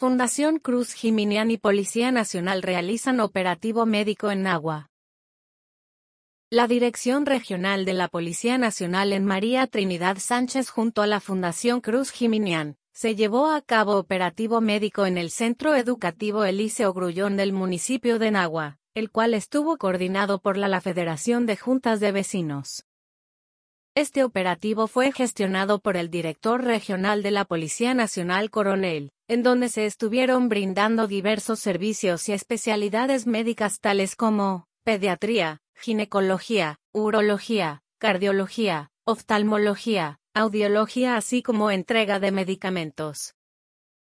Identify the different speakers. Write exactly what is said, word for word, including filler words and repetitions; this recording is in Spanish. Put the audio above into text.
Speaker 1: Fundación Cruz Jiminián y Policía Nacional realizan operativo médico en Nagua. La Dirección Regional de la Policía Nacional en María Trinidad Sánchez junto a la Fundación Cruz Jiminián, se llevó a cabo operativo médico en el Centro Educativo Eliseo Grullón del municipio de Nagua, el cual estuvo coordinado por la, la Federación de Juntas de Vecinos. Este operativo fue gestionado por el director regional de la Policía Nacional Coronel, en donde se estuvieron brindando diversos servicios y especialidades médicas tales como pediatría, ginecología, urología, cardiología, oftalmología, audiología así como entrega de medicamentos.